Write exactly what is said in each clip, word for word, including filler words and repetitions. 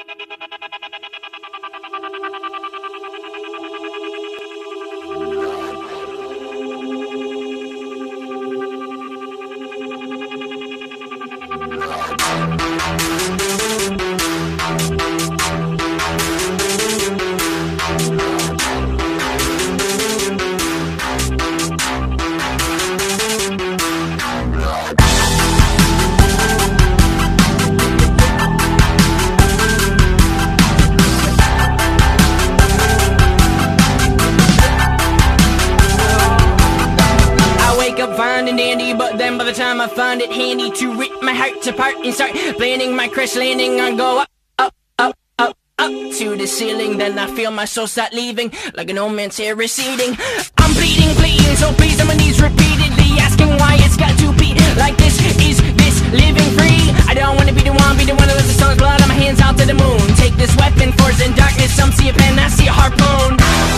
Fine and dandy, but then by the time I find it handy to rip my heart apart and start planning my crash landing, I go up, up, up, up, up to the ceiling. Then I feel my soul start leaving like an old man's hair receding. I'm bleeding, bleeding, so please on my knees repeatedly, asking why it's got to be like this. Is this living free? I don't wanna be the one, be the one that lets the sun's blood on my hands out to the moon. Take this weapon, force in darkness. Some see a pen, I see a harpoon.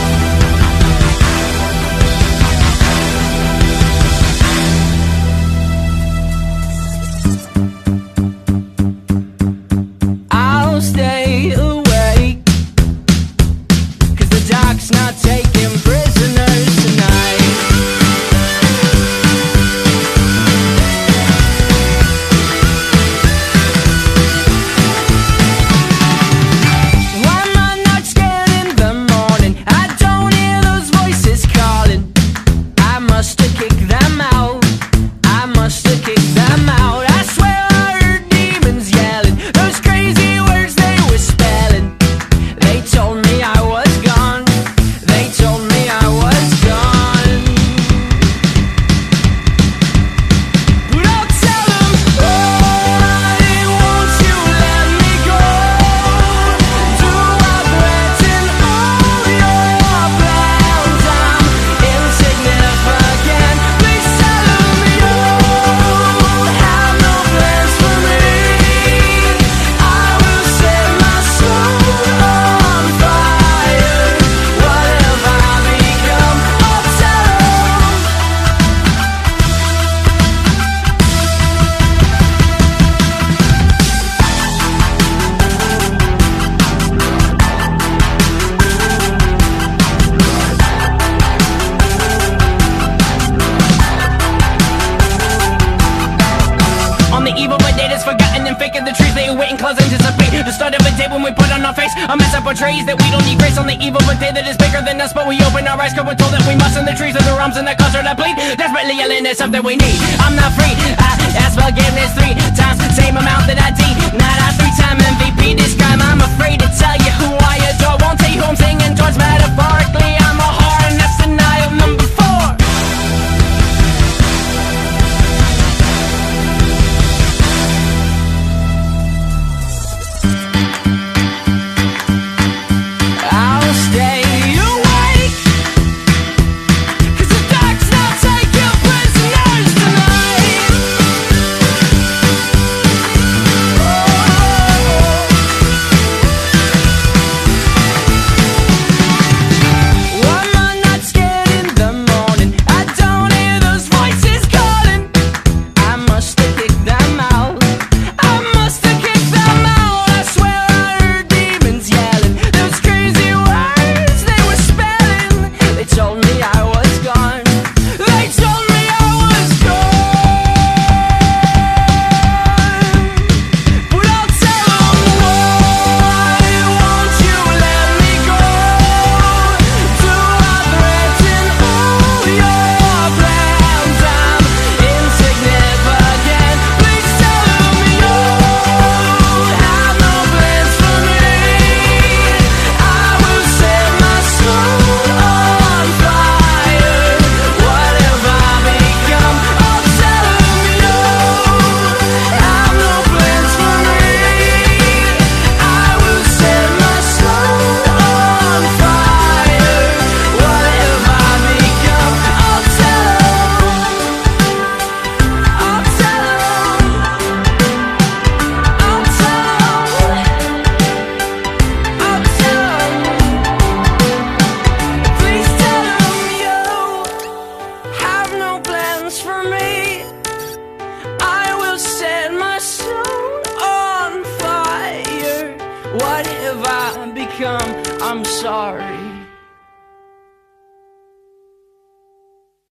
Stay awake, 'cause the dark's not taking prisoners tonight. Why am I not scared in the morning? I don't hear those voices calling. I must have kicked them out. I must have kicked them out. I swear I heard demons yelling those crazy told me I was gone. They told me I was gone. But I'll tell them, why won't you let me go? Do I threaten all your plans? I'm insignificant. Please tell them you have no plans for me. I will set my soul on fire. What have I become? I'll tell them. On the evil but data's forgotten and fake of the truth. They wait in close anticipate the start of a day when we put on our face a mess that portrays that we don't need grace. On the evil but day that is bigger than us, but we open our eyes 'cause we're told that we must. In the trees of the realms and that cause her to bleed, desperately yelling at something we need. I'm not free. I ask forgiveness three times, same amount that I denied. I three-time M V P this crime. I'm afraid to tell you who I adore. Won't tell you who I'm singing towards. Metaphorically, I'm a whore, and that's denial number four. I'll stay awake, 'cause the dark's not taking prisoners tonight. Oh. What have I become? I'm sorry.